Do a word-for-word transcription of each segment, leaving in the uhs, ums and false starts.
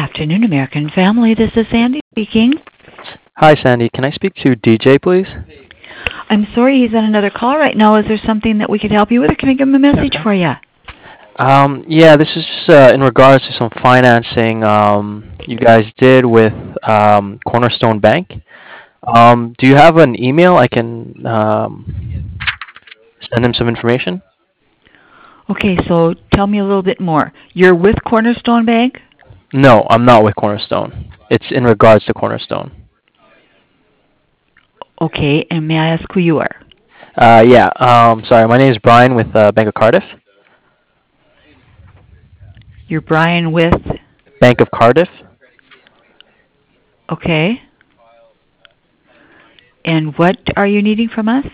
afternoon, American family. This is Sandy speaking. Hi, Sandy. Can I speak to D J, please? I'm sorry he's on another call right now. Is there something that we could help you with, or can I give him a message for you? Um, yeah, this is just uh, in regards to some financing um, you guys did with um, Cornerstone Bank. Um, do you have an email I can um, send him some information? Okay, so tell me a little bit more. You're with Cornerstone Bank? No, I'm not with Cornerstone. It's in regards to Cornerstone. Okay, and may I ask who you are? Uh, yeah, um, sorry, my name is Brian with uh, Bank of Cardiff. You're Brian with? Bank of Cardiff. Okay. And what are you needing from us?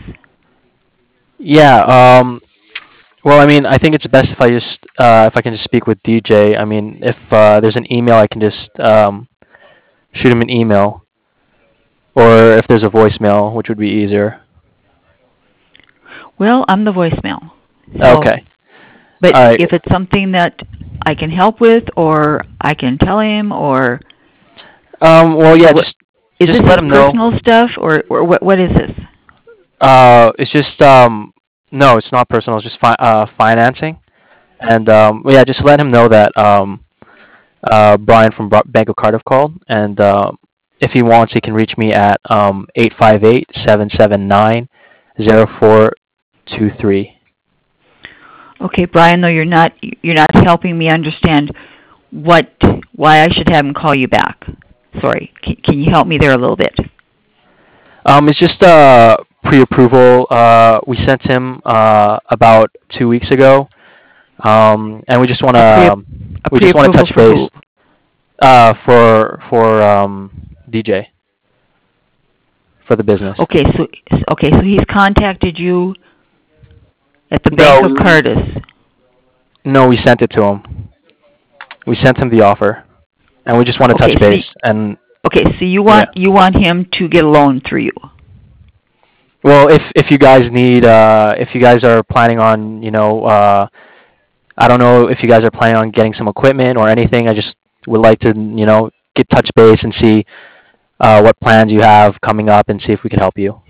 Yeah, um, well, I mean, I think it's best if I just uh, if I can just speak with D J. I mean, if uh, there's an email, I can just um, shoot him an email, or if there's a voicemail, which would be easier. Well, I'm the voicemail. So, Okay. but All right. if it's something that I can help with, or I can tell him, or Um. Well, yeah. what, Just is just this let his him know. personal stuff, or, or what? What is this? Uh. It's just um. No, it's not personal. It's just fi- uh financing, and um. Yeah. Just let him know that um. Uh. Brian from Bro- Bank of Cardiff called, and um. If he wants, he can reach me at um eight five eight seven seven nine zero four two three. Okay, Brian, though you're not you're not helping me understand what why I should have him call you back. Sorry, can, can you help me there a little bit? Um, it's just uh pre-approval. Uh, we sent him uh about two weeks ago. Um, and we just want A pre to a we just want to pre-approval touch for base who? uh for for um D J for the business. Okay, so okay, so he's contacted you at the Bank No, of we Curtis. no, we sent it to him. We sent him the offer, and we just want to touch Okay, so base. y- And okay, so you yeah, want you want him to get a loan through you. well, if if you guys need uh if you guys are planning on you know uh I don't know if you guys are planning on getting some equipment or anything. I just would like to you know get touch base and see uh what plans you have coming up and see if we can help you.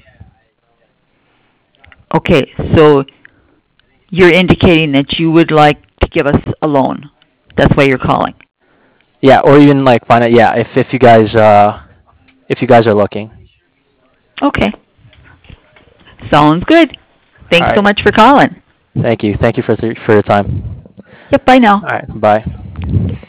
Okay, so you're indicating that you would like to give us a loan. That's why you're calling. Yeah, or even like find out. Yeah, if if you guys uh if you guys are looking. Okay, sounds good. All Thanks so right. much for calling. Thank you. Thank you for th- for your time. Yep, bye now. All right. Bye.